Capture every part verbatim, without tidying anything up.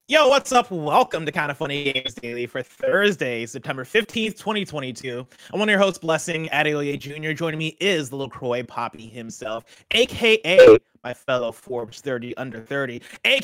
Yo, what's up? Welcome to Kind of Funny Games Daily for Thursday, September fifteenth, twenty twenty-two. I'm one of your hosts, Blessing Adeoye Junior Joining me is the LaCroix Poppy himself, aka my fellow Forbes thirty under thirty,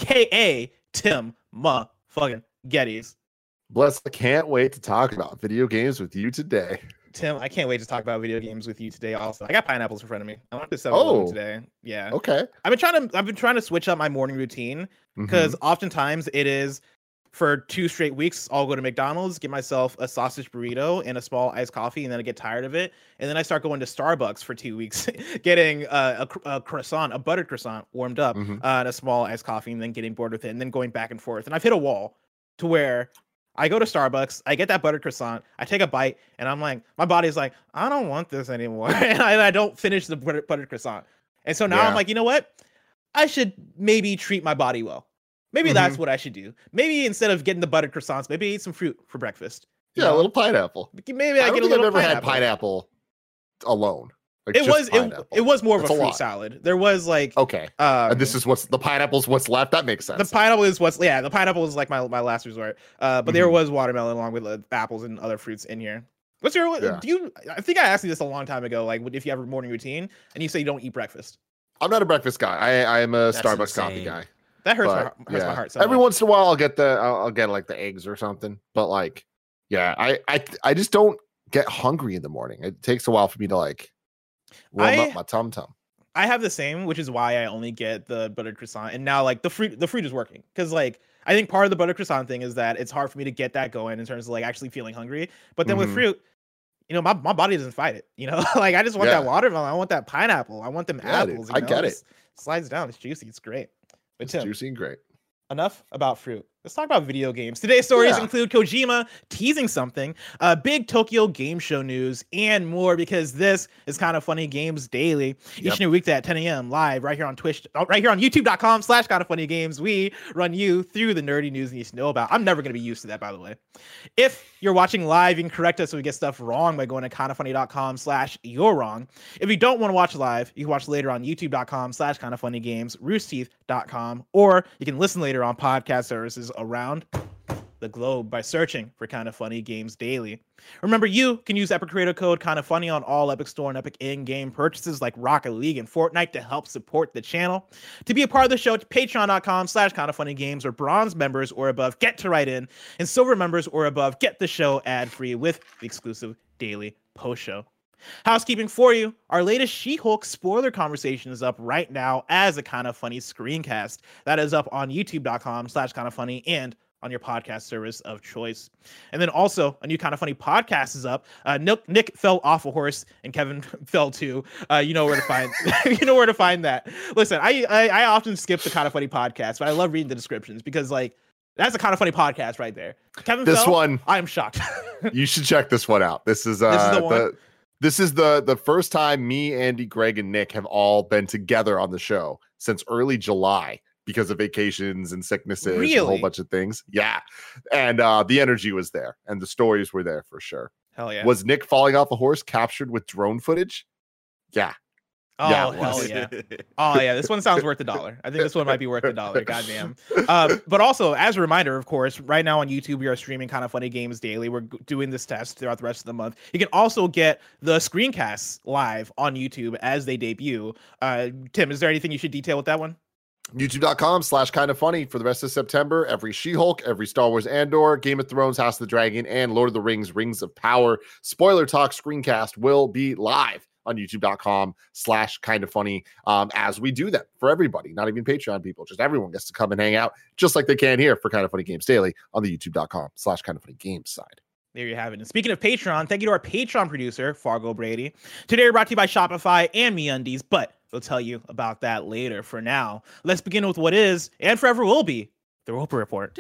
aka Tim motherfucking Geddes. Bless, I can't wait to talk about video games with you today. Tim, I can't wait to talk about video games with you today. Also, I got pineapples in front of me. I want to seven oh. today. Yeah. Okay. I've been trying to. I've been trying to switch up my morning routine because mm-hmm. oftentimes it is for two straight weeks. I'll go to McDonald's, get myself a sausage burrito and a small iced coffee, and then I get tired of it, and then I start going to Starbucks for two weeks, getting uh, a, a croissant, a buttered croissant, warmed up, mm-hmm. uh, and a small iced coffee, and then getting bored with it, and then going back and forth. And I've hit a wall to where I go to Starbucks, I get that buttered croissant, I take a bite, and I'm like, my body's like, I don't want this anymore. and, I, and I don't finish the buttered, buttered croissant. And so now yeah. I'm like, you know what? I should maybe treat my body well. Maybe mm-hmm. that's what I should do. Maybe instead of getting the buttered croissants, maybe eat some fruit for breakfast. Yeah, know? a little pineapple. Maybe I, I get a little I've ever pineapple. had pineapple alone. Like it was it, it was more of That's a fruit a lot. salad. There was like okay, um, and this is what's the pineapple's what's left. That makes sense. The pineapple is what's yeah. The pineapple is like my, my last resort. Uh, but mm-hmm. there was watermelon along with uh, apples and other fruits in here. What's your yeah. do you? I think I asked you this a long time ago. Like, if you have a morning routine, and you say you don't eat breakfast. I'm not a breakfast guy. I I am a That's Starbucks insane. coffee guy. That hurts, but, my, hurts yeah. my heart. So Every much. once in a while, I'll get the I'll, I'll get like the eggs or something. But like, yeah, I I I just don't get hungry in the morning. It takes a while for me to like warm I, up my tum tum. I have the same, which is why I only get the buttered croissant. And now like the fruit, the fruit is working because like I think part of the buttered croissant thing is that it's hard for me to get that going in terms of like actually feeling hungry. But then mm-hmm. with fruit, you know, my, my body doesn't fight it. You know, like I just want yeah. that watermelon. I want that pineapple. I want them yeah, apples. Dude, I know? get it. It's, slides down. It's juicy. It's great. But it's Tim, juicy and great. Enough about fruit. Let's talk about video games. Today's stories yeah. include Kojima teasing something, uh, big Tokyo Game Show news, and more because this is Kind of Funny Games Daily. Each yep. and every weekday at ten a.m. live right here on Twitch, right here on youtube.com slash Kind of Funny Games. We run you through the nerdy news you need to know about. I'm never going to be used to that, by the way. If you're watching live, you can correct us if we get stuff wrong by going to kindoffunny.com slash you're wrong. If you don't want to watch live, you can watch later on youtube.com slash Kind of Funny Games, roosterteeth dot com, or you can listen later on podcast services around the globe by searching for Kind of Funny Games Daily. Remember, you can use Epic Creator Code Kind of Funny on all Epic Store and Epic in-game purchases like Rocket League and Fortnite to help support the channel. To be a part of the show, patreon.com slash Kind of Funny Games, or bronze members or above get to write in, and silver members or above get the show ad-free with the exclusive daily post show. Housekeeping for you, our latest She-Hulk spoiler conversation is up right now as a Kind of Funny screencast. That is up on youtube.com slash Kind of Funny and on your podcast service of choice. And then also a new Kind of Funny podcast is up. Uh, Nick, Nick fell off a horse and Kevin fell too. Uh, you know where to find you know where to find that. Listen, I, I I often skip the Kind of Funny podcast, but I love reading the descriptions because like that's a Kind of Funny podcast right there. Kevin this fell, one I'm shocked. You should check this one out. This is uh this is the one. The, This is the the first time me, Andy, Greg, and Nick have all been together on the show since early July because of vacations and sicknesses really? and a whole bunch of things. Yeah. And uh, the energy was there and the stories were there for sure. Hell yeah. Was Nick falling off a horse captured with drone footage? Yeah. Oh, yeah, hell yeah. Oh, yeah. This one sounds worth a dollar. I think this one might be worth a dollar. Goddamn. Um, but also, as a reminder, of course, right now on YouTube, we are streaming Kind of Funny Games Daily. We're doing this test throughout the rest of the month. You can also get the screencasts live on YouTube as they debut. Uh, Tim, is there anything you should detail with that one? YouTube.com slash Kind of Funny for the rest of September. Every She-Hulk, every Star Wars Andor, Game of Thrones, House of the Dragon, and Lord of the Rings, Rings of Power spoiler talk screencast will be live on youtube.com slash Kind of Funny um, as we do them for everybody, not even Patreon people, just everyone gets to come and hang out just like they can here for Kind of Funny Games Daily on the youtube.com slash Kind of Funny Games side. There you have it. And speaking of Patreon, thank you to our Patreon producer, Fargo Brady. Today we're brought to you by Shopify and MeUndies, but we'll tell you about that later. For now, let's begin with what is, and forever will be, the Roper Report.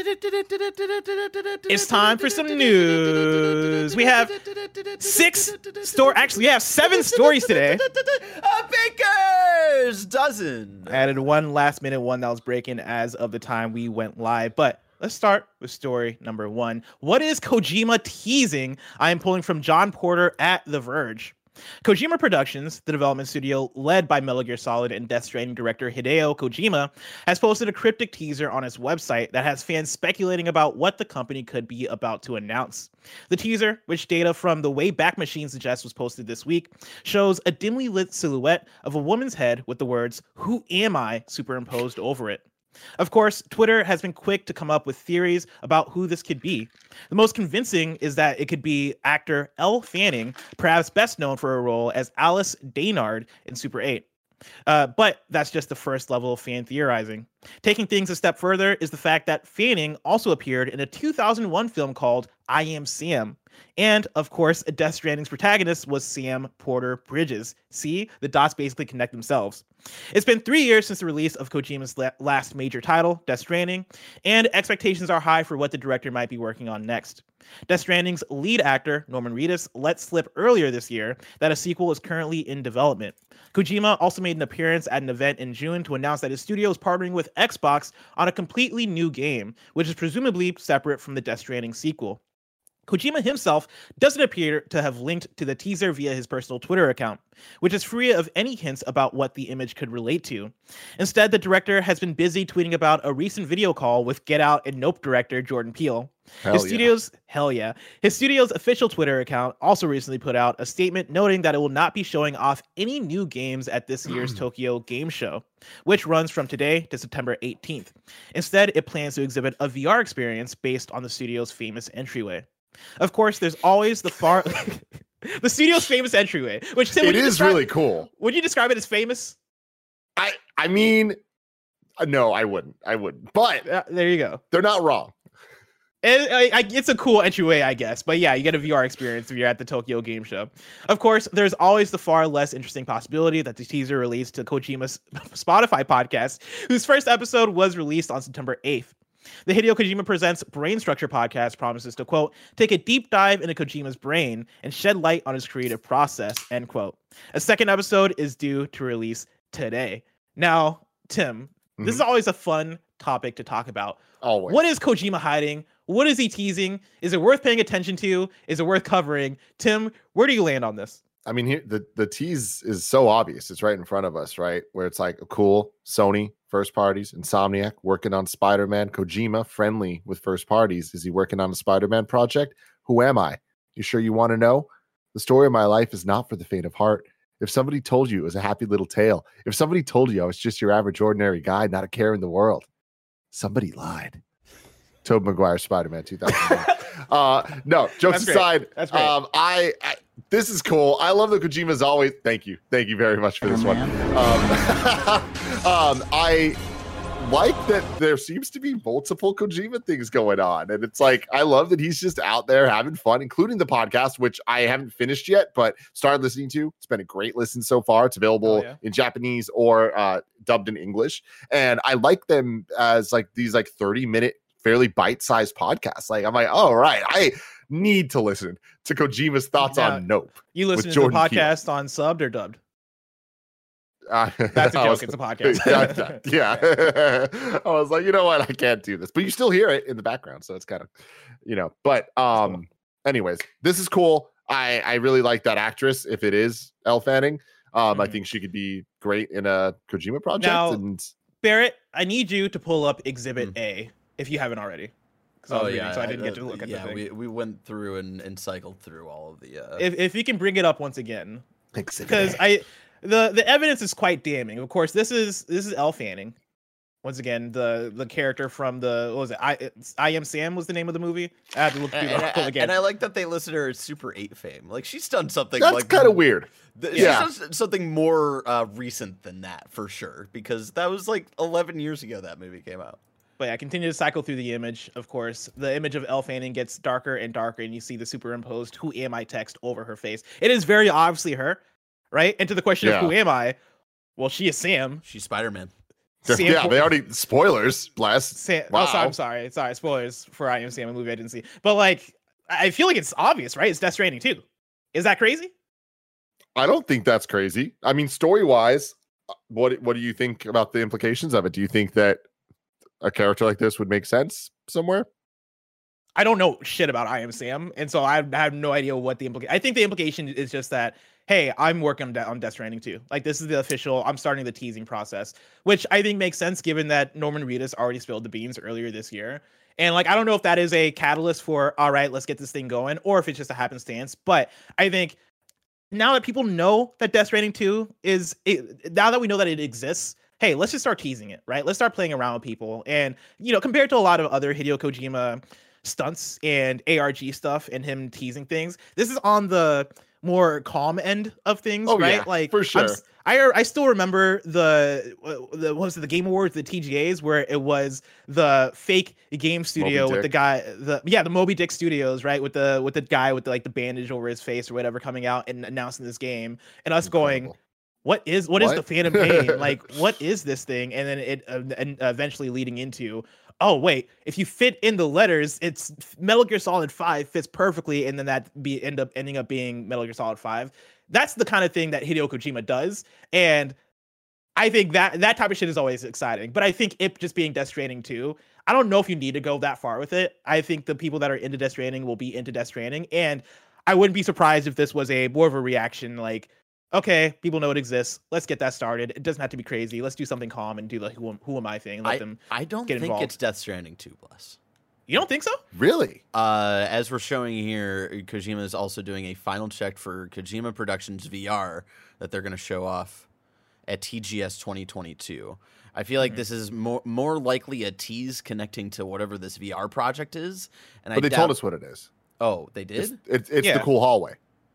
It's time for some news. We have six store. Actually, we have seven stories today. A baker's dozen. I added one last minute one that was breaking as of the time we went live, but let's start with story number one. What is Kojima teasing? I am pulling from John Porter at The Verge. Kojima Productions, the development studio led by Metal Gear Solid and Death Stranding director Hideo Kojima, has posted a cryptic teaser on its website that has fans speculating about what the company could be about to announce. The teaser, which data from the Wayback Machine suggests was posted this week, shows a dimly lit silhouette of a woman's head with the words, "Who am I?" superimposed over it. Of course, Twitter has been quick to come up with theories about who this could be. The most convincing is that it could be actor Elle Fanning, perhaps best known for her role as Alice Daynard in Super eight. Uh, but that's just the first level of fan theorizing. Taking things a step further is the fact that Fanning also appeared in a two thousand one film called I Am Sam. And, of course, Death Stranding's protagonist was Sam Porter Bridges. See, the dots basically connect themselves. It's been three years since the release of Kojima's la- last major title, Death Stranding, and expectations are high for what the director might be working on next. Death Stranding's lead actor, Norman Reedus, let slip earlier this year that a sequel is currently in development. Kojima also made an appearance at an event in June to announce that his studio is partnering with Xbox on a completely new game, which is presumably separate from the Death Stranding sequel. Kojima himself doesn't appear to have linked to the teaser via his personal Twitter account, which is free of any hints about what the image could relate to. Instead, the director has been busy tweeting about a recent video call with Get Out and Nope director Jordan Peele. Hell His yeah. studio's hell yeah. His studio's official Twitter account also recently put out a statement noting that it will not be showing off any new games at this year's Tokyo Game Show, which runs from today to September eighteenth. Instead, it plans to exhibit a V R experience based on the studio's famous entryway. Of course, there's always the far the studio's famous entryway, which Tim, It would you is describe- really cool. Would you describe it as famous? I I mean, uh, no, I wouldn't. I wouldn't. But Uh, there you go. they're not wrong. It, I, I, it's a cool entryway, I guess. But yeah, you get a V R experience if you're at the Tokyo Game Show. Of course, there's always the far less interesting possibility that the teaser released to Kojima's Spotify podcast, whose first episode was released on September eighth. The Hideo Kojima Presents Brain Structure podcast promises to, quote, take a deep dive into Kojima's brain and shed light on his creative process, end quote. A second episode is due to release today. Now, Tim, Mm-hmm. this is always a fun topic to talk about. Always. What is Kojima hiding? What is he teasing? Is it worth paying attention to? Is it worth covering? Tim, where do you land on this? I mean, here the, the tease is so obvious. It's right in front of us, right? Where it's like, cool, Sony, first parties, Insomniac, working on Spider-Man, Kojima, friendly with first parties. Is he working on a Spider-Man project? Who am I? You sure you want to know? The story of my life is not for the faint of heart. If somebody told you it was a happy little tale, if somebody told you I was just your average ordinary guy, not a care in the world, somebody lied. Tobey Maguire, Spider-Man two thousand one. uh, no, jokes That's aside, great. That's great. Um, I, I this is cool. I love that Kojima's always. Thank you, thank you very much for this Oh, one. man. Um, um, I like that there seems to be multiple Kojima things going on, and it's like I love that he's just out there having fun, including the podcast, which I haven't finished yet, but started listening to. It's been a great listen so far. It's available Oh, yeah. in Japanese or uh, dubbed in English, and I like them as like these like thirty minute, fairly bite sized podcasts. Like I'm like, all right, I need to listen to Kojima's thoughts Now, on Nope. You With listen to the Jordan Peele. podcast on subbed or dubbed? Uh, That's a I joke. was- It's a podcast. yeah, yeah. I was like, you know what? I can't do this, but you still hear it in the background, so it's kind of, you know. But um, anyways, this is cool. I I really like that actress. If it is Elle Fanning, um, I Mhm. think she could be great in a Kojima project. Now- and Barrett, I need you to pull up Exhibit Hmm. A if you haven't already. 'Cause I was reading, so I didn't get to uh, look at yeah, the thing. we, we went through and, and cycled through all of the. Uh, If if you can bring it up once again, Exhibit because A. I the the evidence is quite damning. Of course, this is this is Elle Fanning. Once again, the the character from the what was it? I it's, I Am Sam was the name of the movie. I had to look through and, the and, article I, again. and I like that they listed her as Super eight fame. Like she's done something. That's like kind of weird. th- Yeah. she's done something more uh, recent than that for sure, because that was like eleven years ago that movie came out. But yeah, continue to cycle through the image. Of course, the image of Elle Fanning gets darker and darker, and you see the superimposed "Who am I?" text over her face. It is very obviously her, right? And to the question Yeah. of who am I? Well, she is Sam. She's Spider Man. Sam yeah, Por- they already spoilers. Bless. Sam, Wow. Oh, sorry, I'm sorry. Sorry, spoilers for I Am Sam, a movie I didn't see. But like, I feel like it's obvious, right? It's Death Stranding too. Is that crazy? I don't think that's crazy. I mean, story wise, what what do you think about the implications of it? Do you think that a character like this would make sense somewhere? I don't know shit about I Am Sam, and so I have no idea what the implication. I think the implication is just that, hey, I'm working on, De- on Death Stranding too. Like, this is the official. I'm starting the teasing process, which I think makes sense given that Norman Reedus already spilled the beans earlier this year. And like, I don't know if that is a catalyst for, all right, let's get this thing going, or if it's just a happenstance. But I think now that people know that Death Stranding two is, it, now that we know that it exists, hey, let's just start teasing it, right? Let's start playing around with people. And, you know, compared to a lot of other Hideo Kojima stunts and A R G stuff and him teasing things, this is on the more calm end of things, oh, right? Yeah, like, for sure. I'm, I I still remember the the what was it, the Game Awards, the T G As, where it was the fake game studio Moby with the Dick. guy, the yeah, the Moby Dick Studios, right, with the with the guy with the, like the bandage over his face or whatever, coming out and announcing this game, and us going, Incredible. what is what, What? is the Phantom Pain? Like, what is this thing? And then it uh, and eventually leading into, oh wait, if you fit in the letters, it's Metal Gear Solid five fits perfectly, and then that be end up ending up being Metal Gear Solid five. That's the kind of thing that Hideo Kojima does, and I think that that type of shit is always exciting. But I think it just being Death Stranding two, I don't know if you need to go that far with it. I think the people that are into Death Stranding will be into Death Stranding, and I wouldn't be surprised if this was a more of a reaction, like, okay, people know it exists. Let's get that started. It doesn't have to be crazy. Let's do something calm and do the who, who am I thing. And let I, them. I don't get think involved. it's Death Stranding two, Bless. You don't think so? Really? Uh, as we're showing here, Kojima is also doing a final check for Kojima Productions V R that they're going to show off at T G S twenty twenty-two. I feel like Mhm. this is more more likely a tease connecting to whatever this V R project is. And But I they doubt... told us what it is. Oh, they It's, did? it's, it's Yeah. the cool hallway.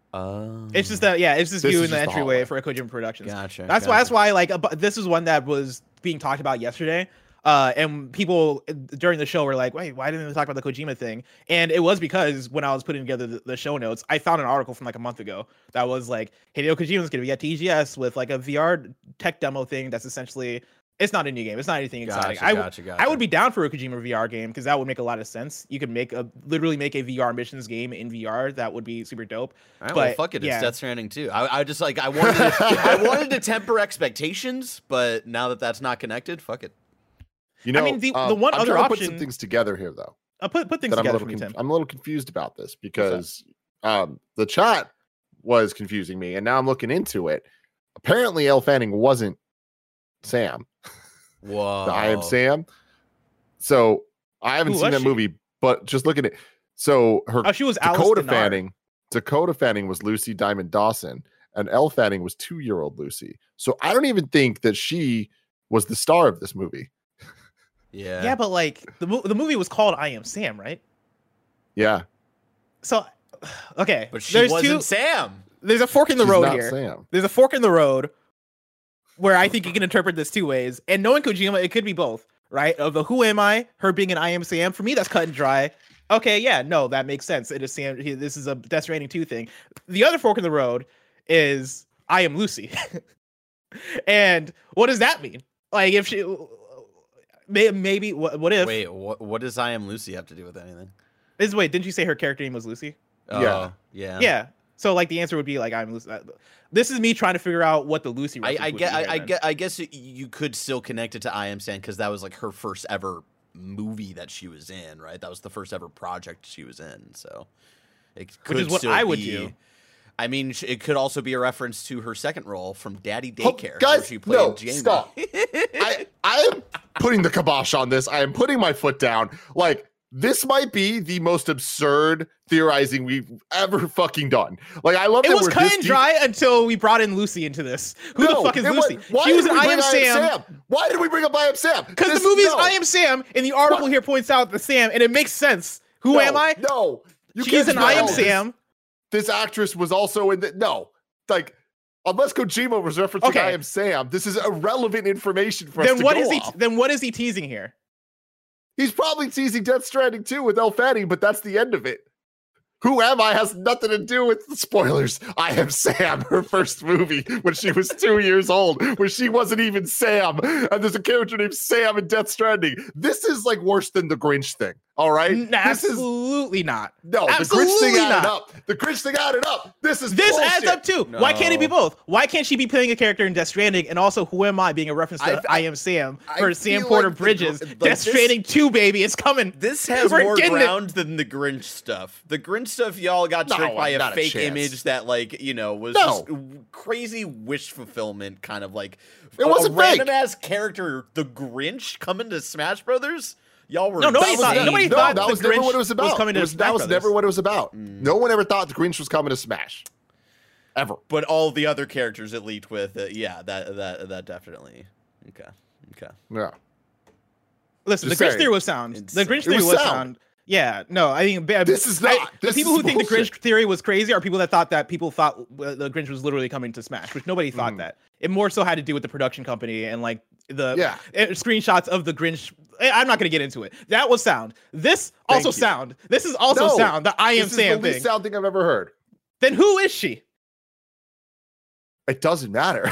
Oh, It's just that, yeah, it's just This you is in the just the entryway hallway. for a Kojima Productions. Gotcha. That's why. gotcha. That's why. Like, a bu- this is one that was being talked about yesterday. Uh, and people uh, during the show were like, "Wait, why didn't they talk about the Kojima thing?" And it was because when I was putting together the, the show notes, I found an article from like a month ago that was like, Hideo Kojima's going to be at T G S with like a V R tech demo thing. That's essentially, it's not a new game. It's not anything exciting. Gotcha, I, w- gotcha, gotcha. I would be down for a Kojima V R game because that would make a lot of sense. You could make a literally make a V R missions game in V R. That would be super dope. All right, well, but, fuck it. yeah. It's Death Stranding too. I, I just like I wanted to, I wanted to temper expectations, but now that that's not connected, fuck it. You know, I mean, the- the um, one I'm other trying to put some option- things together here, though. Uh, put put things that I'm a together little for me, conf- Tim. I'm a little confused about this because um, the chat was confusing me, and now I'm looking into it. Apparently, Elle Fanning wasn't Sam. Whoa. The I Am Sam. So I haven't Who seen was that she? movie, but just look at it. So her Oh, she was Alice Dakota Denard. Fanning. Dakota Fanning was Lucy Diamond Dawson, and Elle Fanning was two-year-old Lucy. So I don't even think that she was the star of this movie. Yeah. Yeah, but like the mo- the movie was called I Am Sam, right? Yeah, So, okay, But she there's wasn't two. Sam. There's a fork in the she's road not here. Sam. There's a fork in the road where I think you can interpret this two ways. And knowing Kojima, it could be both, right? Of the who am I, her being an I Am Sam. For me, that's cut and dry. Okay, yeah, no, that makes sense. It is Sam. he- This is a Death Stranding two thing. The other fork in the road is I Am Lucy. And what does that mean? Like, if she, may- maybe, what, what if? Wait, what? What does I Am Lucy have to do with anything? Is wait, didn't you say her character name was Lucy? Oh, Yeah. yeah. Yeah. So like the answer would be like I'm Lucy. This is me trying to figure out what the Lucy. I, reference I would get, be I, here I then. get, I guess it- you could still connect it to I Am Sam because that was like her first ever movie that she was in, right? That was the first ever project she was in, so it could Which is what still I would be- do. I mean, sh- it could also be a reference to her second role from Daddy Oh, Daycare, where guys, she played no, Jamie. stop. I, I am putting the kibosh on this. I am putting my foot down. Like, this might be the most absurd theorizing we've ever fucking done. Like, I love It that was we're cut this and deep- dry until we brought in Lucy into this. Who No, the fuck is it was- Lucy? Why She was did an we I bring Am Sam. Why did we bring up I Am Sam? Because This- the movie is no, I Am Sam, and the article What? here points out the Sam, and it makes sense. Who no, am I? No, you She's can't an spell I Am this. Sam. This actress was also in the no, like. Unless Kojima was referencing Okay. I Am Sam, this is irrelevant information for us Then to what go is he? off. Then what is he teasing here? He's probably teasing Death Stranding too with Elle Fanning, but that's the end of it. Who Am I has nothing to do with the spoilers. I Am Sam, her first movie when she was two years old, where she wasn't even Sam, and there's a character named Sam in Death Stranding. This is like worse than the Grinch thing. All right, N- this is absolutely not. no Absolutely the Grinch thing added not. up. The Grinch thing added up. This is This bullshit. adds up too. No. Why can't it be both? Why can't she be playing a character in Death Stranding and also Who Am I being a reference to I- I, Am Sam I for Sam feel Porter like the Bridges? gr- like Death this- Stranding two, baby, it's coming. This has We're more getting it. ground than the Grinch stuff. The Grinch stuff, y'all got No, tricked by a not a fake chance. image that, like, you know, was No. just crazy wish fulfillment, kind of like It a, wasn't a fake. random ass character, the Grinch, coming to Smash Brothers. Y'all were No, nobody insane. thought- nobody no, thought that the was never Grinch what it was about. was coming It to was- Smash that was Brothers. never what it was about. Mm. No one ever thought the Grinch was coming to Smash, ever. But all the other characters it leaked with, uh, yeah, that that that definitely. Okay, okay. Yeah. Listen, Just the Grinch saying. theory was sound. It's- The Grinch It theory was was sound. sound. Yeah, no, I mean, ba- This is I- not. the This people is who think the bullshit. Grinch theory was crazy are people that thought that people thought uh, the Grinch was literally coming to Smash, which nobody thought Mm. that. It more so had to do with the production company and like the Yeah. uh, screenshots of the Grinch. I- I'm not gonna get into it. That was sound. This Thank also you. sound. This is also No, sound. The I Am This is Sam the least thing. sound thing I've ever heard. Then who is she? It doesn't matter.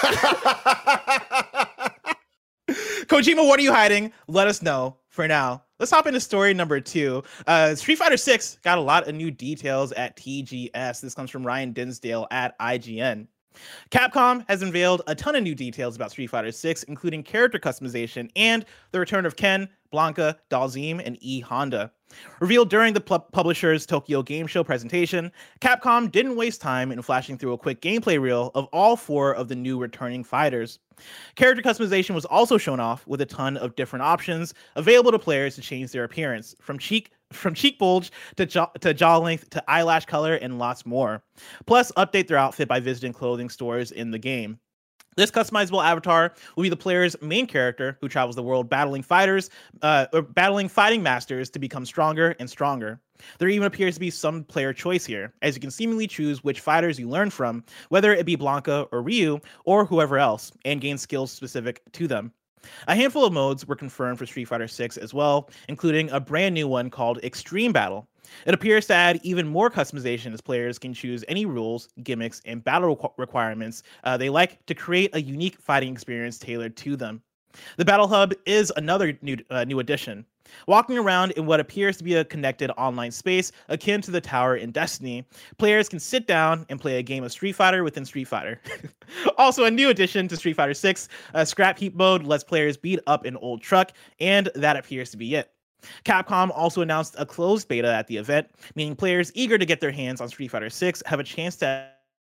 Kojima, what are you hiding? Let us know. For now, let's hop into story number two. Uh, Street Fighter six got a lot of new details at T G S. This comes from Ryan Dinsdale at I G N. Capcom has unveiled a ton of new details about Street Fighter six, including character customization and the return of Ken, Blanca, Dalzim, and E Honda. Revealed during the pu- publisher's Tokyo Game Show presentation, Capcom didn't waste time in flashing through a quick gameplay reel of all four of the new returning fighters. Character customization was also shown off with a ton of different options available to players to change their appearance, from cheek from cheek bulge to jaw, to jaw length to eyelash color and lots more. Plus, update their outfit by visiting clothing stores in the game. This customizable avatar will be the player's main character, who travels the world battling fighters, uh, or battling fighting masters to become stronger and stronger. There even appears to be some player choice here, as you can seemingly choose which fighters you learn from, whether it be Blanca or Ryu, or whoever else, and gain skills specific to them. A handful of modes were confirmed for Street Fighter six as well, including a brand new one called Extreme Battle. It appears to add even more customization as players can choose any rules, gimmicks, and battle requ- requirements uh, they like to create a unique fighting experience tailored to them. The Battle Hub is another new uh, new addition. Walking around in what appears to be a connected online space akin to the tower in Destiny, players can sit down and play a game of Street Fighter within Street Fighter. Also, a new addition to Street Fighter six, uh, Scrap Heap Mode lets players beat up an old truck, and that appears to be it. Capcom also announced a closed beta at the event, meaning players eager to get their hands on Street Fighter six have a chance to...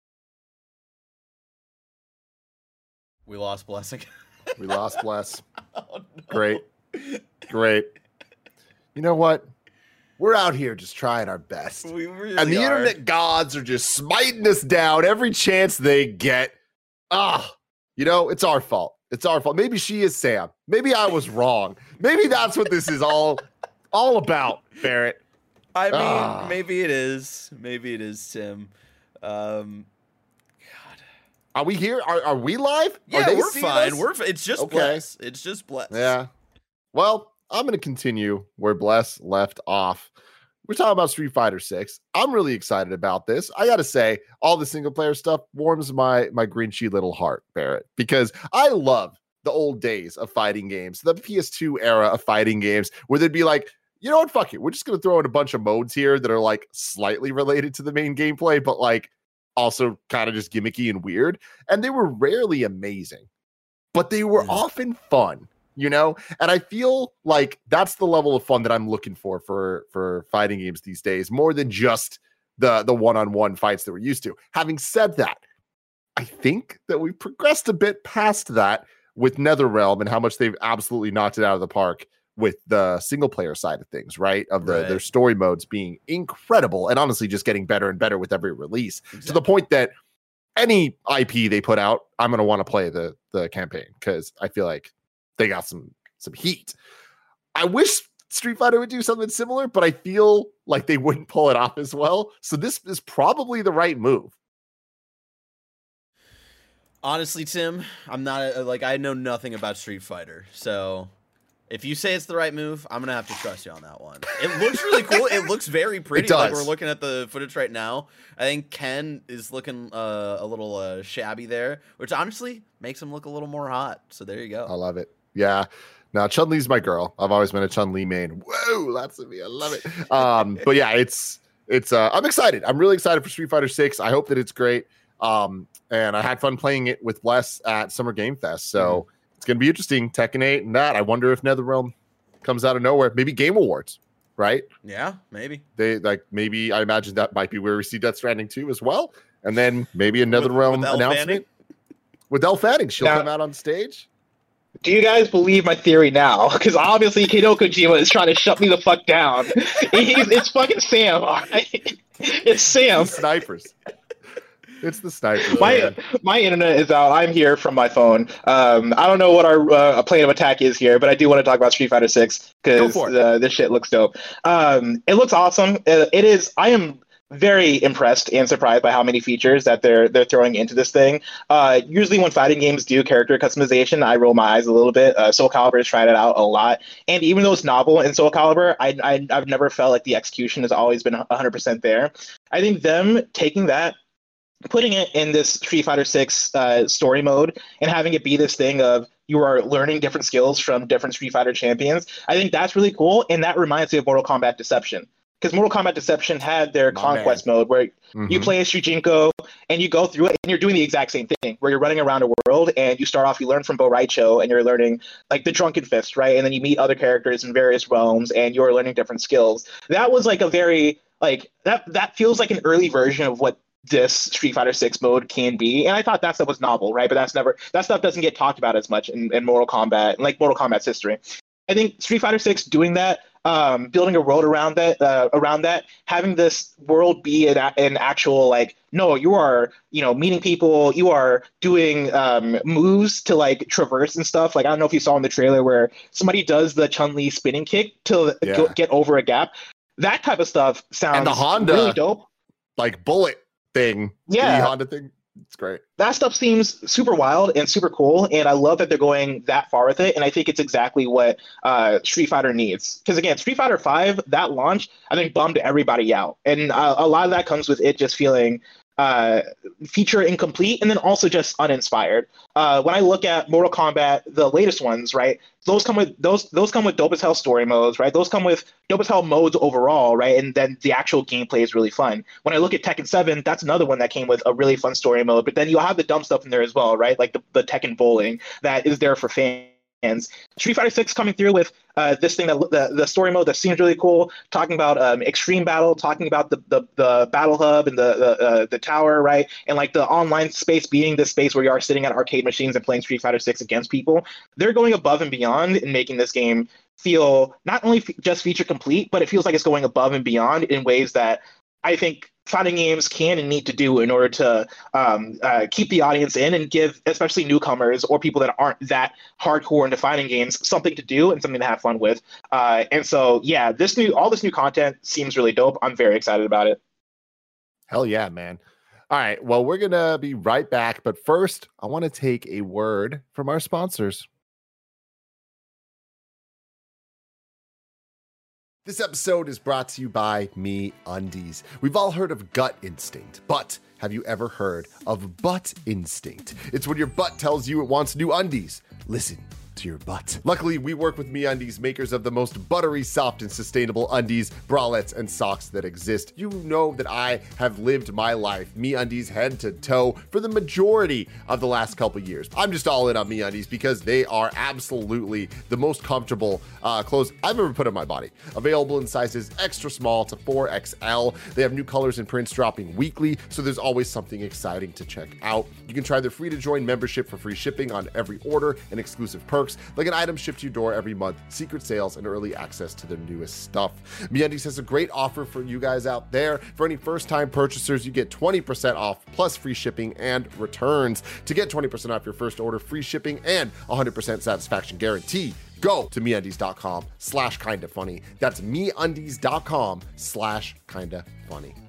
We lost Blessing. We lost Bless. Oh, no. Great. Great. You know what? We're out here just trying our best. We really And the are. internet gods are just smiting us down every chance they get. Ah, you know, it's our fault. It's our fault. Maybe she is Sam. Maybe I was wrong. Maybe that's what this is all all about, Barrett. I mean, Ah. maybe it is. Maybe it is Tim. Um, God. Are we here? Are, are we live? Are Yeah, they we're seeing fine. us? We're. f- It's just Okay. Bless. It's just Bless. Yeah. Well, I'm going to continue where Bless left off. We're talking about Street Fighter six. I'm really excited about this. I got to say, all the single player stuff warms my my grinchy little heart, Barrett, because I love the old days of fighting games, the P S two era of fighting games, where they'd be like, you know what, fuck it. We're just going to throw in a bunch of modes here that are like slightly related to the main gameplay, but like also kind of just gimmicky and weird. And they were rarely amazing, but they were Mhm. often fun. You know, and I feel like that's the level of fun that I'm looking for for for fighting games these days, more than just the the one-on-one fights that we're used to. Having said that, I think that we've progressed a bit past that with NetherRealm and how much they've absolutely knocked it out of the park with the single player side of things, right? Of the Right. their story modes being incredible and honestly just getting better and better with every release, to the Exactly. point that any I P they put out, I'm going to want to play the the campaign because I feel like they got some some heat. I wish Street Fighter would do something similar, but I feel like they wouldn't pull it off as well. So this is probably the right move. Honestly, Tim, I'm not a, like I know nothing about Street Fighter, so if you say it's the right move, I'm gonna have to trust you on that one. It looks really cool. It looks very pretty. Like does. we're looking at the footage right now. I think Ken is looking uh, a little uh, shabby there, which honestly makes him look a little more hot. So there you I go. love it. Yeah. Now, Chun-Li's my girl. I've always been a Chun-Li main. Whoa, that's me. I love it. Um, but yeah, it's it's. Uh, I'm excited. I'm really excited for Street Fighter six. I hope that it's great. Um, and I had fun playing it with Bless at Summer Game Fest. So mm-hmm. it's gonna be interesting. Tekken eight and that. I wonder if NetherRealm comes out of nowhere. Maybe Game Awards, right? Yeah, maybe. They like maybe. I imagine that might be where we see Death Stranding two as well. And then maybe a NetherRealm announcement Fanning? with Elle Fanning. She'll now, come out on stage. Do you guys believe my theory now? Because obviously Hideo Kojima is trying to shut me the fuck down. He's, it's fucking Sam. All right? It's Sam. It's the snipers. It's the snipers. My man. my internet is out. I'm here from my phone. Um, I don't know what our uh, plan of attack is here, but I do want to talk about Street Fighter six because uh, this shit looks dope. Um, it looks awesome. Uh, it is. I am very impressed and surprised by how many features that they're they're throwing into this thing. Uh, usually when fighting games do character customization, I roll my eyes a little bit. Uh, Soul Calibur has tried it out a lot, and even though it's novel in Soul Calibur, I, I I've never felt like the execution has always been one hundred percent there. I think them taking that, putting it in this Street Fighter six uh, story mode, and having it be this thing of you are learning different skills from different Street Fighter champions, I think that's really cool, and that reminds me of Mortal Kombat Deception. Because Mortal Kombat Deception had their My conquest man. mode where mm-hmm. you play as Shujinko and you go through it and you're doing the exact same thing where you're running around a world and you start off, you learn from Bo Raicho and you're learning like the Drunken Fist, right? And then you meet other characters in various realms and you're learning different skills. That was like a very, like, that that feels like an early version of what this Street Fighter six mode can be. And I thought that stuff was novel, right? But that's never, that stuff doesn't get talked about as much in, in Mortal Kombat, like Mortal Kombat's history. I think Street Fighter six doing that, um, building a world around that, uh, around that, having this world be an, an actual like, no, you are, you know, meeting people, you are doing um, moves to like traverse and stuff. Like I don't know if you saw in the trailer where somebody does the Chun-Li spinning kick to yeah. go, get over a gap. That type of stuff sounds and the Honda, really dope. Like bullet thing, yeah, the Honda thing. It's great. That stuff seems super wild and super cool, and I love that they're going that far with it, and I think it's exactly what uh, Street Fighter needs. Because again, Street Fighter five, that launch, I think bummed everybody out, and uh, a lot of that comes with it just feeling uh, feature incomplete, and then also just uninspired. Uh, when I look at Mortal Kombat, the latest ones, right? Those come with those those come with dope as hell story modes, right? Those come with dope as hell modes overall, right? And then the actual gameplay is really fun. When I look at Tekken seven, that's another one that came with a really fun story mode. But then you'll have the dumb stuff in there as well, right? Like the, the Tekken bowling that is there for fans. Street Fighter six coming through with uh, this thing that the, the story mode that seems really cool. Talking about um, extreme battle, talking about the the, the battle hub and the the, uh, the tower, right? And like the online space being this space where you are sitting at arcade machines and playing Street Fighter six against people. They're going above and beyond in making this game feel not only f- just feature complete, but it feels like it's going above and beyond in ways that I think fighting games can and need to do in order to um, uh, keep the audience in and give especially newcomers or people that aren't that hardcore into fighting games something to do and something to have fun with. Uh, and so, yeah, this new all this new content seems really dope. I'm very excited about it. Hell yeah, man. All right. Well, we're going to be right back. But first, I want to take a word from our sponsors. This episode is brought to you by MeUndies. We've all heard of gut instinct, but have you ever heard of butt instinct? It's when your butt tells you it wants new undies. Listen to your butt. Luckily, we work with MeUndies, makers of the most buttery, soft, and sustainable undies, bralettes, and socks that exist. You know that I have lived my life MeUndies head to toe for the majority of the last couple years. I'm just all in on MeUndies because they are absolutely the most comfortable uh, clothes I've ever put on my body. Available in sizes extra small to four X L. They have new colors and prints dropping weekly, so there's always something exciting to check out. You can try their free to join membership for free shipping on every order and exclusive perks, like an item shipped to your door every month, secret sales, and early access to their newest stuff. MeUndies has a great offer for you guys out there. For any first-time purchasers, you get twenty percent off plus free shipping and returns. To get twenty percent off your first order, free shipping, and one hundred percent satisfaction guarantee, go to MeUndies.com slash kinda funny. That's MeUndies.com slash kinda funny.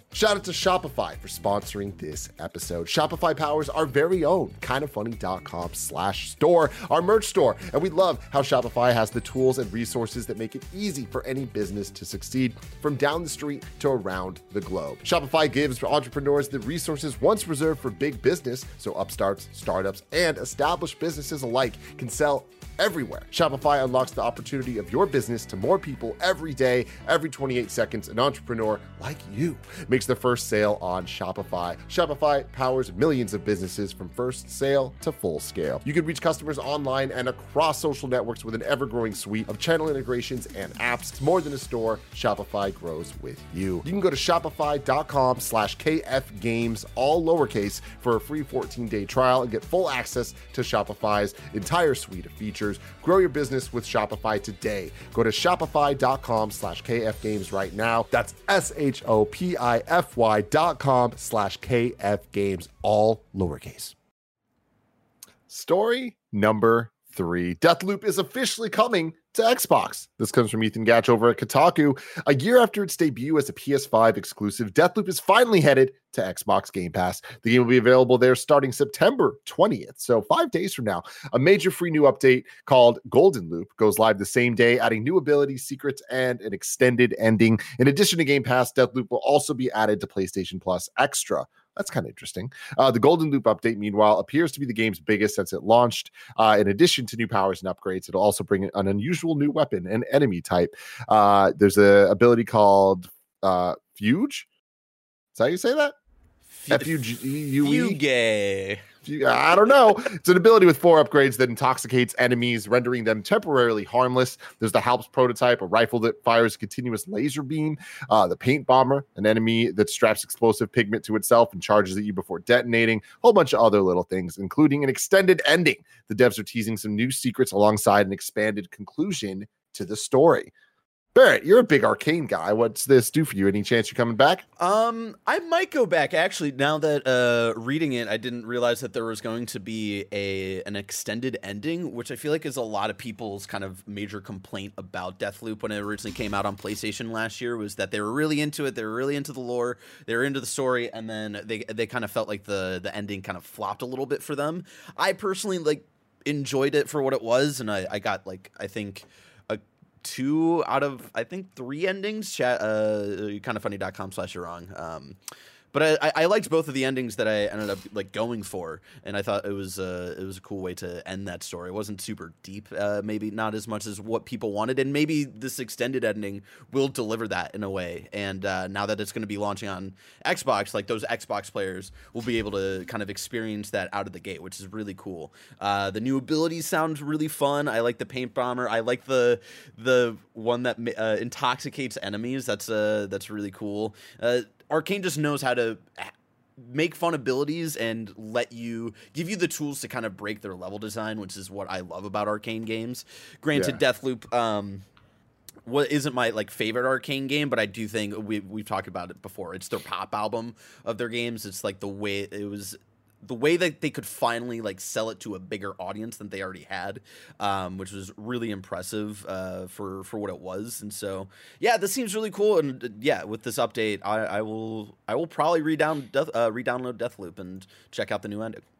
Shout out to Shopify for sponsoring this episode. Shopify powers our very own kindafunny.com slash store, our merch store. And we love how Shopify has the tools and resources that make it easy for any business to succeed from down the street to around the globe. Shopify gives entrepreneurs the resources once reserved for big business, so upstarts, startups, and established businesses alike can sell everywhere. Shopify unlocks the opportunity of your business to more people every day. Every twenty-eight seconds, an entrepreneur like you makes their first sale on Shopify. Shopify powers millions of businesses from first sale to full scale. You can reach customers online and across social networks with an ever-growing suite of channel integrations and apps. It's more than a store. Shopify grows with you. You can go to shopify.com slash kfgames, all lowercase, for a free fourteen-day trial and get full access to Shopify's entire suite of features. Grow your business with Shopify today. Go to shopify.com slash kfgames right now. That's S-H-O-P-I-F-Y dot com slash kfgames, all lowercase. Story number three. Deathloop is officially coming to Xbox. This comes from Ethan Gatch over at Kotaku. A year after its debut as a P S five exclusive, Deathloop is finally headed to Xbox Game Pass. The game will be available there starting September twentieth, so five days from now. A major free new update called Golden Loop goes live the same day, adding new abilities, secrets, and an extended ending. In addition to Game Pass, Deathloop will also be added to PlayStation Plus Extra. That's kind of interesting. Uh, the Golden Loop update, meanwhile, appears to be the game's biggest since it launched. Uh, in addition to new powers and upgrades, it'll also bring an unusual new weapon and enemy type. Uh, there's a ability called uh, Fuge. Is that how you say that? F U G U E? Fuge. I don't know. It's an ability with four upgrades that intoxicates enemies, rendering them temporarily harmless. There's the Halps prototype, a rifle that fires a continuous laser beam. Uh, the Paint Bomber, an enemy that straps explosive pigment to itself and charges at you before detonating. A whole bunch of other little things, including an extended ending. The devs are teasing some new secrets alongside an expanded conclusion to the story. Barrett, you're a big Arcane guy. What's this do for you? Any chance you're coming back? Um, I might go back. Actually, now that uh, reading it, I didn't realize that there was going to be a an extended ending, which I feel like is a lot of people's kind of major complaint about Deathloop when it originally came out on PlayStation last year, was that they were really into it, they were really into the lore, they were into the story, and then they they kind of felt like the the ending kind of flopped a little bit for them. I personally like enjoyed it for what it was, and I, I got like I think. two out of I think three endings. Chat uh kindafunny.com slash you're wrong. Um But I, I liked both of the endings that I ended up like going for, and I thought it was uh, it was a cool way to end that story. It wasn't super deep, uh, maybe not as much as what people wanted, and maybe this extended ending will deliver that in a way. And uh, now that it's going to be launching on Xbox, like those Xbox players will be able to kind of experience that out of the gate, which is really cool. Uh, the new abilities sound really fun. I like the Paint Bomber. I like the the one that uh, intoxicates enemies. That's uh that's really cool. Uh, Arcane just knows how to make fun abilities and let you give you the tools to kind of break their level design, which is what I love about Arcane games. Granted, yeah. Deathloop um, what isn't my like favorite Arcane game, but I do think we we've talked about it before. It's their pop album of their games. It's like the way it was. The way that they could finally like sell it to a bigger audience than they already had, um, which was really impressive uh, for for what it was. And so, yeah, this seems really cool. And uh, yeah, with this update, I, I will I will probably redown Death, uh, re-download Deathloop and check out the new ending.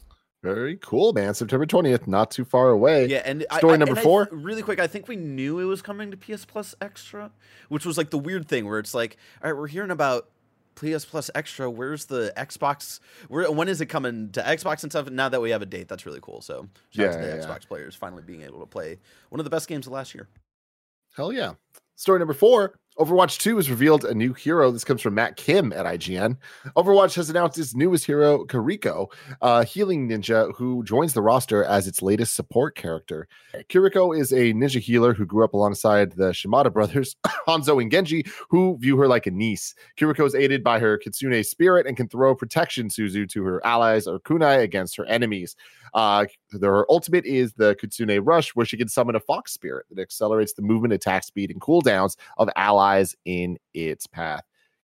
Very cool, man. September twentieth, not too far away. Yeah, and story I, number and four. I, really quick, I think we knew it was coming to P S Plus Extra, which was like the weird thing where it's like, all right, we're hearing about P S Plus Extra. Where's the Xbox? Where when is it coming to Xbox and stuff? Now that we have a date, that's really cool. So shout yeah, out to the yeah, Xbox yeah. players finally being able to play one of the best games of last year. Hell yeah. Story number four. Overwatch two has revealed a new hero. This comes from Matt Kim at I G N. Overwatch has announced its newest hero, Kiriko, a healing ninja who joins the roster as its latest support character. Kiriko is a ninja healer who grew up alongside the Shimada brothers, Hanzo and Genji, who view her like a niece. Kiriko is aided by her Kitsune spirit and can throw protection Suzu to her allies or kunai against her enemies. Uh, their ultimate is the Kitsune Rush, where she can summon a fox spirit that accelerates the movement, attack speed, and cooldowns of allies in its path.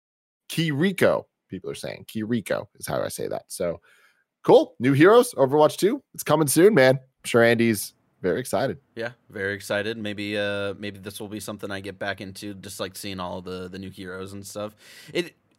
Kiriko, people are saying. Kiriko is how I say that. So cool. New heroes, Overwatch two. It's coming soon, man. I'm sure Andy's very excited. Yeah, very excited. Maybe uh maybe this will be something I get back into, just like seeing all the the new heroes and stuff. It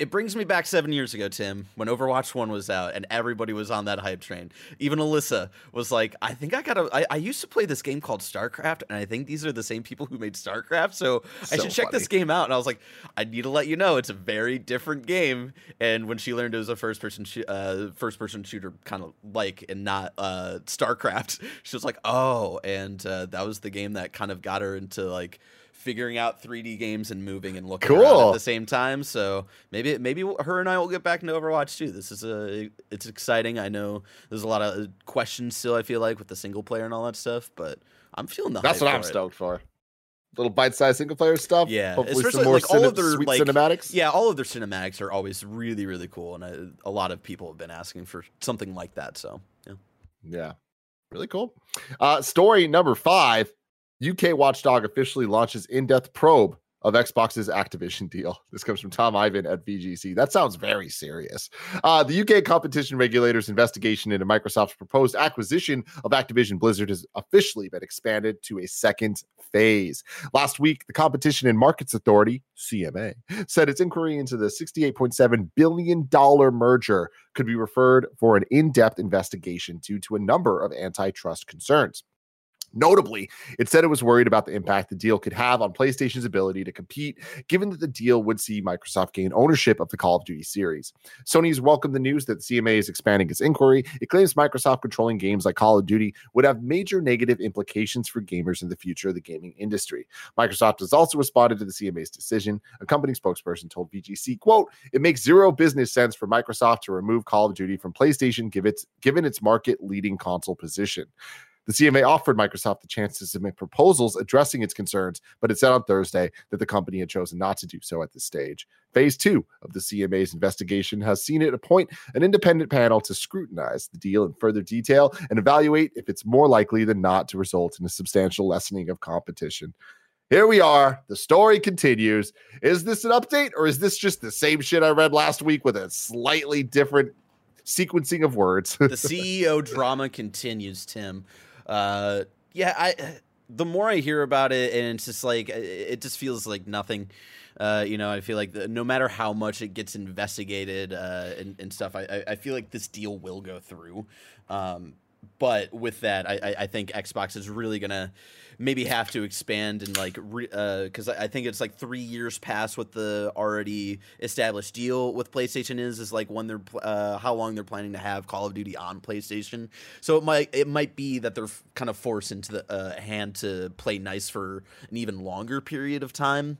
It brings me back seven years ago, Tim, when Overwatch one was out and everybody was on that hype train. Even Alyssa was like, I think I gotta, I, I used to play this game called StarCraft, and I think these are the same people who made StarCraft, so, so I should check funny. this game out. And I was like, I need to let you know, it's a very different game. And when she learned it was a first-person sh- uh, first-person shooter kind of like, and not uh, StarCraft, she was like, oh, and uh, that was the game that kind of got her into like, figuring out three D games and moving and looking cool. around at the same time. So maybe maybe her and I will get back into Overwatch too. This is a it's exciting. I know there's a lot of questions still, I feel like, with the single player and all that stuff, but I'm feeling the That's hype what for I'm it. stoked for. Little bite-sized single player stuff. Yeah, hopefully especially some more like all cine- of their sweet like cinematics. Yeah, all of their cinematics are always really really cool, and a, a lot of people have been asking for something like that. So yeah, yeah, really cool. Uh, story number five. U K Watchdog officially launches in-depth probe of Xbox's Activision deal. This comes from Tom Ivan at V G C. That sounds very serious. Uh, the U K competition regulator's investigation into Microsoft's proposed acquisition of Activision Blizzard has officially been expanded to a second phase. Last week, the Competition and Markets Authority, C M A, said its inquiry into the sixty-eight point seven billion dollars merger could be referred for an in-depth investigation due to a number of antitrust concerns. Notably, it said it was worried about the impact the deal could have on PlayStation's ability to compete, given that the deal would see Microsoft gain ownership of the Call of Duty series. Sony's welcomed the news that the C M A is expanding its inquiry. It claims Microsoft controlling games like Call of Duty would have major negative implications for gamers in the future of the gaming industry. Microsoft has also responded to the C M A's decision. A company spokesperson told V G C, quote, "It makes zero business sense for Microsoft to remove Call of Duty from PlayStation given its, given its market-leading console position." The C M A offered Microsoft the chance to submit proposals addressing its concerns, but it said on Thursday that the company had chosen not to do so at this stage. Phase two of the C M A's investigation has seen it appoint an independent panel to scrutinize the deal in further detail and evaluate if it's more likely than not to result in a substantial lessening of competition. Here we are. The story continues. Is this an update, or is this just the same shit I read last week with a slightly different sequencing of words? The C E O drama continues, Tim. Uh, yeah, I. The more I hear about it, and it's just like it just feels like nothing. Uh, you know, I feel like the, no matter how much it gets investigated uh, and, and stuff, I, I feel like this deal will go through. Um, but with that, I, I think Xbox is really gonna maybe have to expand and like because re, uh, I think it's like three years past what the already established deal with PlayStation is is like when they're uh, how long they're planning to have Call of Duty on PlayStation. So it might it might be that they're kind of forced into the uh, hand to play nice for an even longer period of time.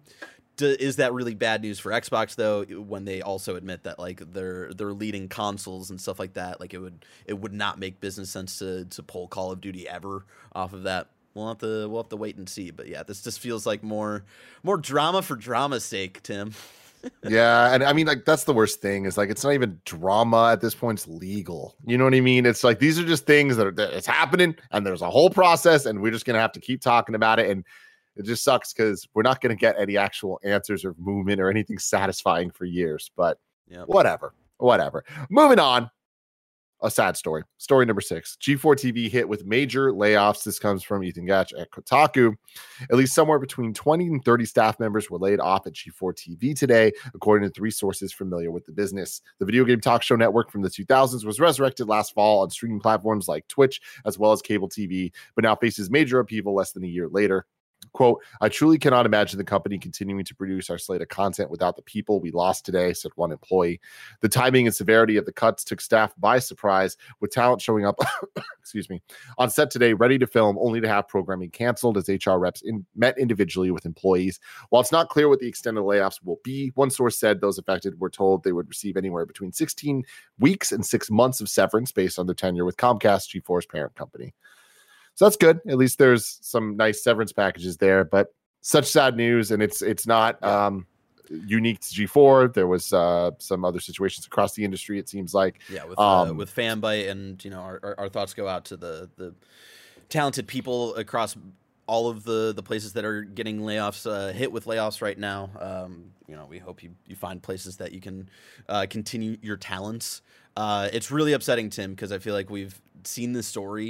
Is that really bad news for Xbox though? When they also admit that like they're they're leading consoles and stuff like that, like it would it would not make business sense to to pull Call of Duty ever off of that. We'll have to we'll have to wait and see. But yeah, this just feels like more more drama for drama's sake, Tim. Yeah, and I mean, like that's the worst thing is like it's not even drama at this point; it's legal. You know what I mean? It's like these are just things that are that it's happening, and there's a whole process, and we're just gonna have to keep talking about it. And it just sucks because we're not gonna get any actual answers or movement or anything satisfying for years. But yep. whatever, whatever. Moving on. A sad story. Story number six. G four T V hit with major layoffs. This comes from Ethan Gatch at Kotaku. At least somewhere between twenty and thirty staff members were laid off at G four T V today, according to three sources familiar with the business. The video game talk show network from the two thousands was resurrected last fall on streaming platforms like Twitch, as well as cable T V, but now faces major upheaval less than a year later. Quote, "I truly cannot imagine the company continuing to produce our slate of content without the people we lost today," said one employee. The timing and severity of the cuts took staff by surprise, with talent showing up excuse me, on set today ready to film, only to have programming canceled as H R reps in, met individually with employees. While it's not clear what the extended layoffs will be, one source said those affected were told they would receive anywhere between sixteen weeks and six months of severance based on their tenure with Comcast, G four's parent company. So that's good. At least there's some nice severance packages there, but such sad news. And it's it's not um, unique to G four. There was uh, some other situations across the industry, it seems like. Yeah, with um, uh, with Fanbyte, and you know, our, our, our thoughts go out to the the talented people across all of the, the places that are getting layoffs, uh, hit with layoffs right now. Um, you know, we hope you, you find places that you can uh, continue your talents. Uh, it's really upsetting, Tim, because I feel like we've seen this story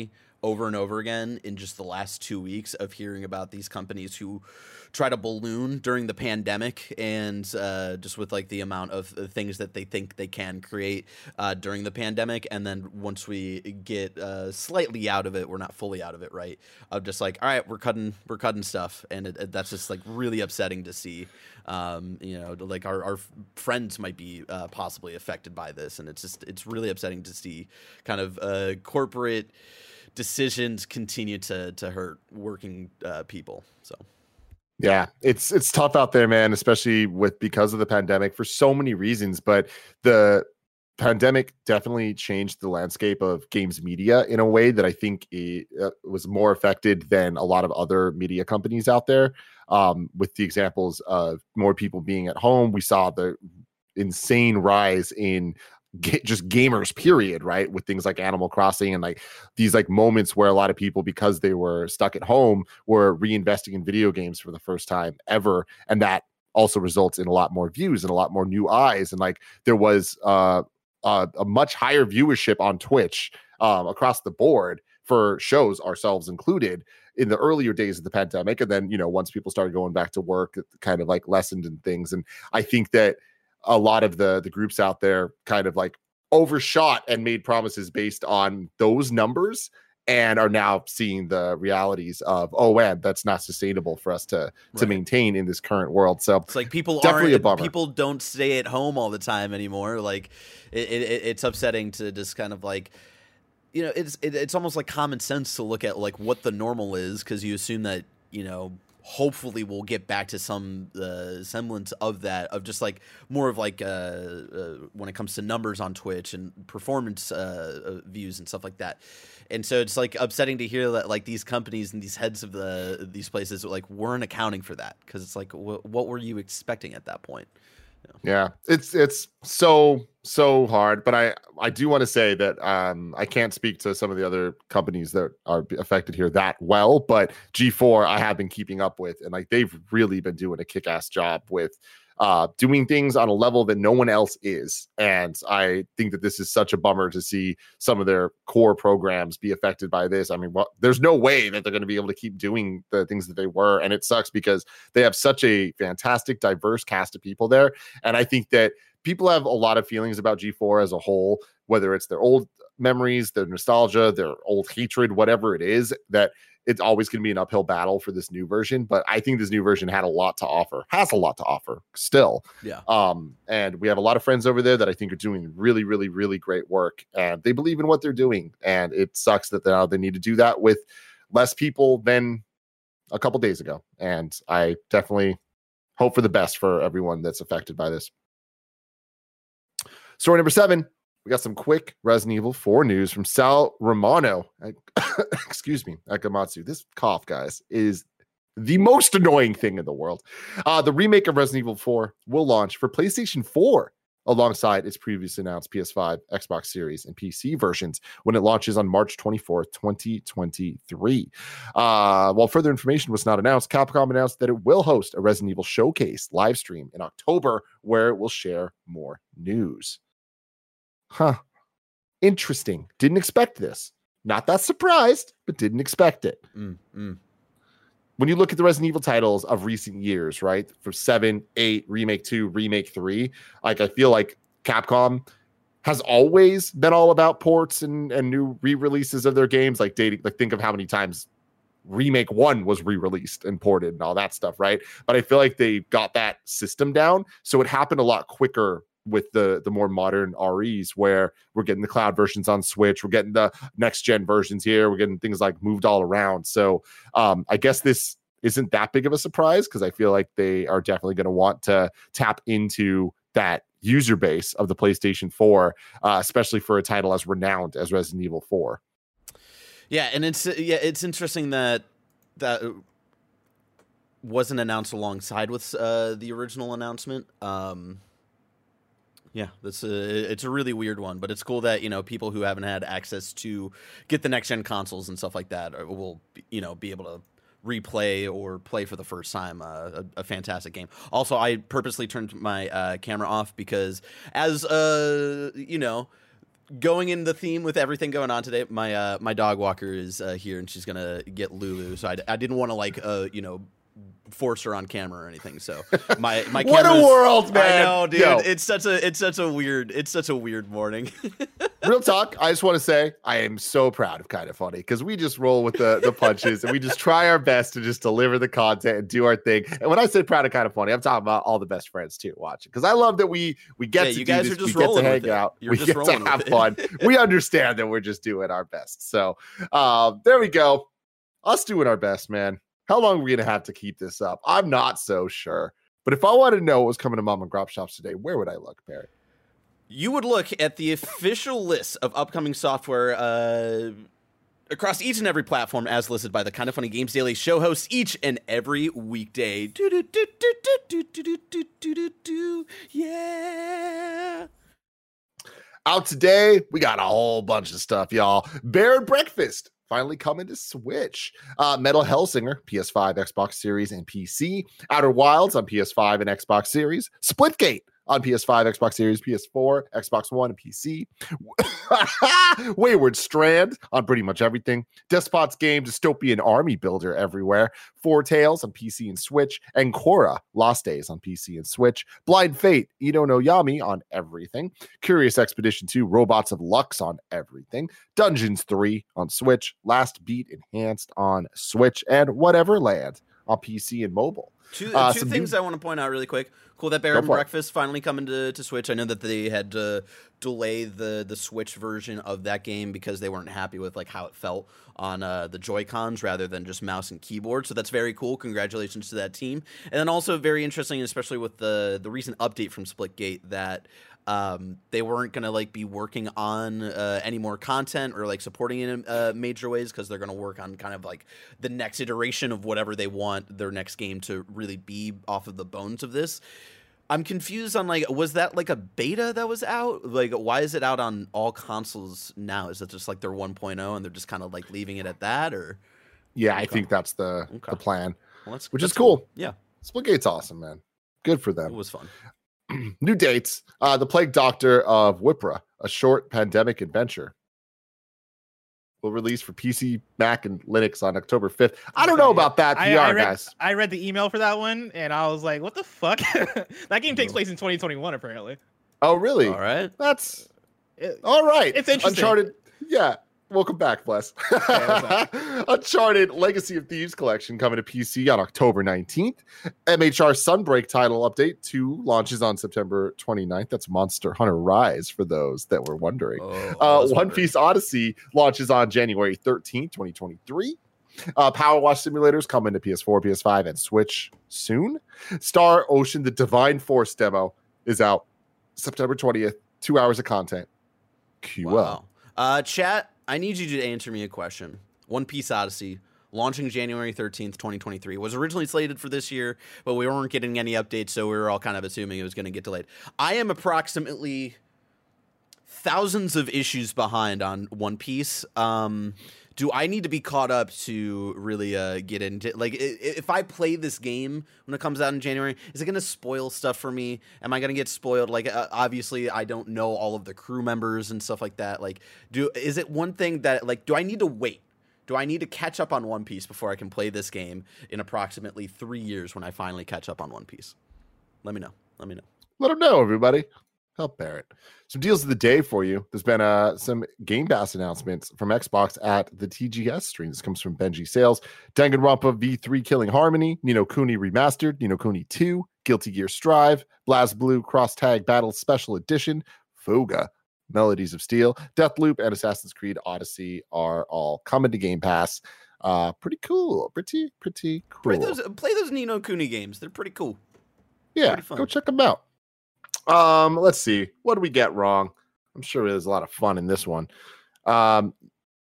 over and over again in just the last two weeks of hearing about these companies who try to balloon during the pandemic, and uh, just with like the amount of things that they think they can create uh, during the pandemic. And then once we get uh, slightly out of it, we're not fully out of it, right? Of just like, all right, we're cutting, we're cutting stuff. And it, it, that's just like really upsetting to see. Um, you know, like our, our friends might be uh, possibly affected by this. And it's just, it's really upsetting to see kind of uh, corporate decisions continue to, to hurt working uh, people. So. Yeah, it's it's tough out there, man, especially with because of the pandemic for so many reasons. But the pandemic definitely changed the landscape of games media in a way that I think it uh, was more affected than a lot of other media companies out there. Um, with the examples of more people being at home, we saw the insane rise in G- just gamers period, right, with things like Animal Crossing and like these like moments where a lot of people, because they were stuck at home, were reinvesting in video games for the first time ever, and that also results in a lot more views and a lot more new eyes. And like there was uh, uh, a much higher viewership on Twitch um, across the board for shows, ourselves included, in the earlier days of the pandemic. And then, you know, once people started going back to work, it kind of like lessened and things. And I think that a lot of the the groups out there kind of like overshot and made promises based on those numbers, and are now seeing the realities of, oh man, that's not sustainable for us to right. to maintain in this current world. So it's like people definitely aren't, a bummer. People don't stay at home all the time anymore. Like it, it, it's upsetting to just kind of like, you know, it's it, it's almost like common sense to look at like what the normal is, because you assume that, you know, hopefully we'll get back to some uh, semblance of that, of just like more of like uh, uh, when it comes to numbers on Twitch and performance uh, uh, views and stuff like that. And so it's like upsetting to hear that like these companies and these heads of the these places like weren't accounting for that, because it's like, wh- what were you expecting at that point? Yeah, it's it's so so hard, but I I do want to say that um I can't speak to some of the other companies that are affected here that well, but G four I have been keeping up with, and like they've really been doing a kick-ass job with uh doing things on a level that no one else is. And I think that this is such a bummer to see some of their core programs be affected by this. I mean, well, there's no way that they're going to be able to keep doing the things that they were, and it sucks because they have such a fantastic diverse cast of people there. And I think that people have a lot of feelings about G four as a whole, whether it's their old memories, their nostalgia, their old hatred, whatever it is, that it's always going to be an uphill battle for this new version. But I think this new version had a lot to offer, has a lot to offer still. Yeah. Um, and we have a lot of friends over there that I think are doing really, really, really great work, and they believe in what they're doing. And it sucks that now they need to do that with less people than a couple days ago. And I definitely hope for the best for everyone that's affected by this. Story number seven. We got some quick Resident Evil four news from Sal Romano. Excuse me, Akamatsu. This cough, guys, is the most annoying thing in the world. Uh, the remake of Resident Evil four will launch for PlayStation four alongside its previously announced P S five, Xbox Series, and P C versions when it launches on March twenty-fourth, twenty twenty-three. Uh, while further information was not announced, Capcom announced that it will host a Resident Evil Showcase live stream in October, where it will share more news. Huh. Interesting. Didn't expect this. Not that surprised, but didn't expect it. Mm, mm. When you look at the Resident Evil titles of recent years, right? For seven, eight, Remake two, Remake three, like I feel like Capcom has always been all about ports and, and new re-releases of their games. Like dating, like think of how many times Remake one was re-released and ported and all that stuff, right? But I feel like they got that system down, so it happened a lot quicker with the the more modern R Es, where we're getting the cloud versions on Switch, we're getting the next gen versions here, we're getting things like moved all around. So um, I guess this isn't that big of a surprise, because I feel like they are definitely going to want to tap into that user base of the PlayStation four, uh, especially for a title as renowned as Resident Evil four. Yeah, and it's yeah, it's interesting that that wasn't announced alongside with uh, the original announcement. Um, Yeah, that's a, it's a really weird one, but it's cool that, you know, people who haven't had access to get the next gen consoles and stuff like that will, you know, be able to replay or play for the first time uh, a, a fantastic game. Also, I purposely turned my uh, camera off because as, uh, you know, going in the theme with everything going on today, my uh, my dog walker is uh, here, and she's gonna get Lulu. So I, I didn't want to like uh you know force her on camera or anything. So my my what a world, man! I know, dude. Yo. It's such a it's such a weird it's such a weird morning. Real talk. I just want to say I am so proud of Kind of Funny because we just roll with the the punches and we just try our best to just deliver the content and do our thing. And when I say proud of Kind of Funny, I'm talking about all the best friends too watching because I love that we we get yeah, to you do guys this. Are just we get to hang with out. You're we just get to have with fun. We understand that we're just doing our best. So uh, there we go. Us doing our best, man. How long are we gonna have to keep this up? I'm not so sure. But if I wanted to know what was coming to Mom and Grop Shops today, where would I look, Barrett? You would look at the official list of upcoming software uh, across each and every platform as listed by the Kind of Funny Games Daily show hosts each and every weekday. Do, do, do, do, do, do, do, do, do, do, do. Yeah. Out today, we got a whole bunch of stuff, y'all. Bear Breakfast finally coming to Switch. Uh, Metal Hellsinger, P S five, Xbox Series, and P C. Outer Wilds on P S five and Xbox Series. Splitgate on P S five, Xbox Series, P S four, Xbox One, and P C. Wayward Strand on pretty much everything. Despot's Game, Dystopian Army Builder everywhere. Four Tales on P C and Switch. And Korra, Lost Days on P C and Switch. Blind Fate, Ito no Yami on everything. Curious Expedition two, Robots of Lux on everything. Dungeons three on Switch. Last Beat Enhanced on Switch. And Whatever Land on P C and mobile. Two, uh, two things new- I want to point out really quick. Cool that Bear and Breakfast it. finally coming to, to Switch. I know that they had to delay the the Switch version of that game because they weren't happy with like how it felt on uh, the Joy-Cons rather than just mouse and keyboard. So that's very cool. Congratulations to that team. And then also very interesting, especially with the the recent update from Splitgate that um, they weren't going to like be working on uh, any more content or like supporting it in uh, major ways because they're going to work on kind of like the next iteration of whatever they want their next game to really be off of the bones of this. I'm confused on like, was that like a beta that was out? Like, why is it out on all consoles now? Is it just like their one point oh and they're just kind of like leaving it at that, or? Yeah, I think that's the Okay. the plan, Well, that's, which that's is cool. cool. Yeah, Splitgate's awesome, man. Good for them. it was fun. New dates. Uh, the Plague Doctor of Whipra, a short pandemic adventure, will release for P C, Mac, and Linux on October fifth. I don't know about that, I, P R, I read, guys. I read the email for that one, and I was like, what the fuck? That game takes No. place in twenty twenty-one, apparently. Oh, really? All right. That's It- all right. It's interesting. Uncharted. Yeah. Welcome back, Bless. what's Uncharted Legacy of Thieves collection coming to P C on October nineteenth. M H R Sunbreak title update two launches on September twenty-ninth. That's Monster Hunter Rise for those that were wondering. Oh, I Uh, was One wondering. Piece Odyssey launches on January thirteenth, twenty twenty-three. Uh, Power Wash simulators coming to P S four, P S five, and Switch soon. Star Ocean, the Divine Force demo is out September twentieth. Two hours of content. Q L. Wow. Uh, chat, I need you to answer me a question. One Piece Odyssey, launching January thirteenth, twenty twenty-three, was originally slated for this year, but we weren't getting any updates, so we were all kind of assuming it was going to get delayed. I am approximately thousands of issues behind on One Piece. Um, do I need to be caught up to really uh, get into like i- if I play this game when it comes out in January, is it going to spoil stuff for me? Am I going to get spoiled? Like uh, obviously I don't know all of the crew members and stuff like that. Like do is it one thing that like do I need to wait? Do I need to catch up on One Piece before I can play this game in approximately three years when I finally catch up on One Piece? Let me know. Let me know. Let them know, everybody. Help Barrett. Some deals of the day for you. There's been uh, some Game Pass announcements from Xbox at the T G S stream. This comes from Benji Sales. Danganronpa V three Killing Harmony, Nino Kuni Remastered, Nino Kuni two, Guilty Gear Strive, BlazBlue Cross Tag Battle Special Edition, Fuga, Melodies of Steel, Deathloop, and Assassin's Creed Odyssey are all coming to Game Pass. Uh, pretty cool. Pretty, pretty cool. Play those play those Ni no Kuni games. They're pretty cool. Yeah, Pretty fun. go check them out. Um, let's see. What do we get wrong? I'm sure there's a lot of fun in this one. Um,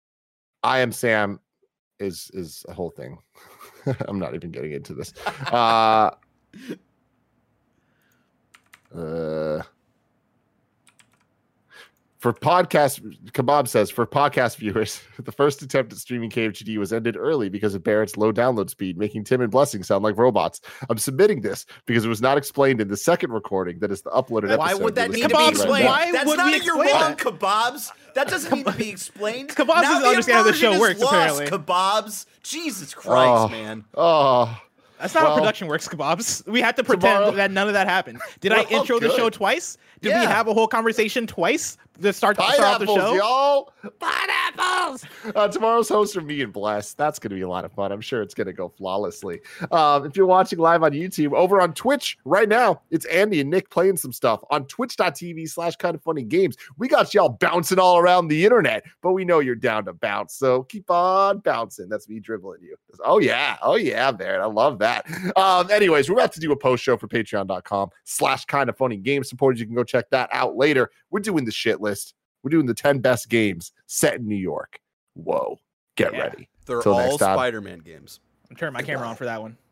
I Am Sam is is a whole thing. I'm not even getting into this. Uh, uh, For podcast, Kebab says, for podcast viewers, the first attempt at streaming K F G D was ended early because of Barrett's low download speed, making Tim and Blessing sound like robots. I'm submitting this because it was not explained in the second recording that is the uploaded episode. Why would that need to be explained? Why That's would not we you're wrong, that? Kebabs. That doesn't need to be explained. Kebabs doesn't understand how the show works, lost, apparently. Kebabs. Jesus Christ, oh, man. Oh. That's not well, how production works, Kebabs. We had to pretend tomorrow, that none of that happened. Did I intro good. the show twice? Did yeah. we have a whole conversation twice to start, start off the show? Y'all. Pineapples! Uh, tomorrow's host are me and Bless. That's going to be a lot of fun. I'm sure it's going to go flawlessly. Um, if you're watching live on YouTube, over on Twitch right now, it's Andy and Nick playing some stuff on twitch.tv slash kind of funny games. We got y'all bouncing all around the internet, but we know you're down to bounce. So keep on bouncing. That's me dribbling you. Oh, yeah. Oh, yeah, Barrett. I love that. Um, anyways, we're about to do a post show for patreon.com slash kind of funny game supporters. You can go check that out later. We're doing the shit list. We're doing the ten best games set in New York. Whoa. Get yeah. ready. They're Till all Spider-Man games. I'm turning my camera on for that one.